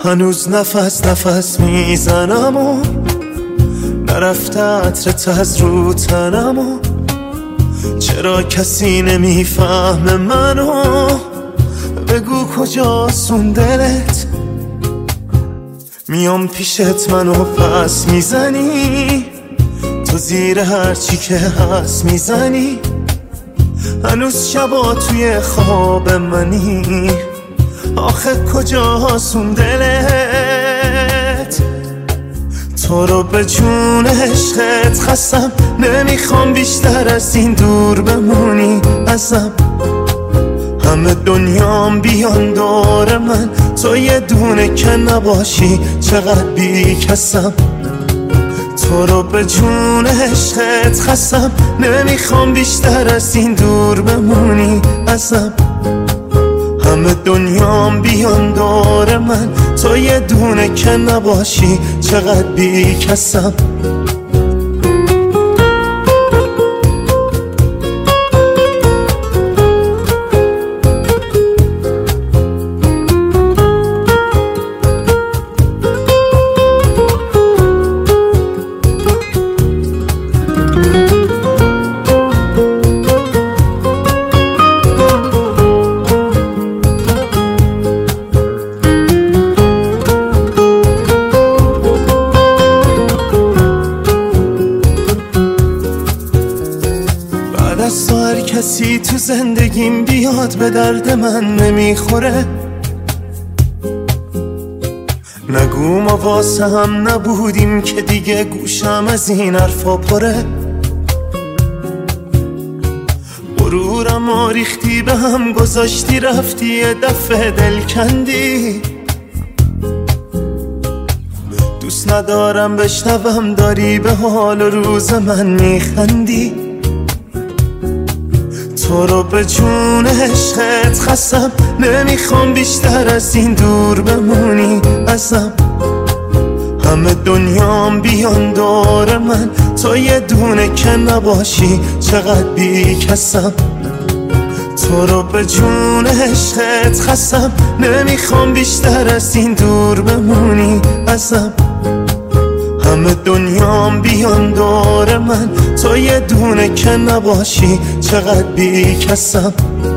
هنوز نفس نفس میزنم و نرفته عطرت از رو تنم و چرا کسی نمیفهمه منو؟ بگو کجاست اون دلت؟ میام پیشت منو پس میزنی، تو زیر هرچی که هست میزنی. هنوز شبا توی خواب منی، آخه کجاست اون دلت؟ تو رو به جون عشقت خستم، نمیخوام بیشتر از این دور بمونی ازم. همه دنیام بیان دور من، تو یه دونه که نباشی چقدر بی کسم. تو رو به جون عشقت خستم، نمیخوام بیشتر از این دور بمونی ازم. همه دنیام بیان دور من، تو یه دونه که نباشی چقدر بی کسم. از تو هر کسی تو زندگیم بیاد به درد من نمیخوره. نگو ما واسه هم نبودیم که دیگه گوشم از این حرفا پره. غرورم و ریختی به هم گذاشتی، رفتی یه دفعه دل کندی. دوست ندارم بشنوم داری به حال و روز من میخندی. تو رو به جون عشقت خستم، نمیخوام بیشتر از این دور بمونی ازم. همه دنیام بیان دور من، تو یه دونه که نباشی چقدر بی کسم. تو رو به جون عشقت خستم، نمیخوام بیشتر از این دور بمونی ازم. همه دنیام بیان دور من، تو یه دونه که نباشی چقدر بی کسم.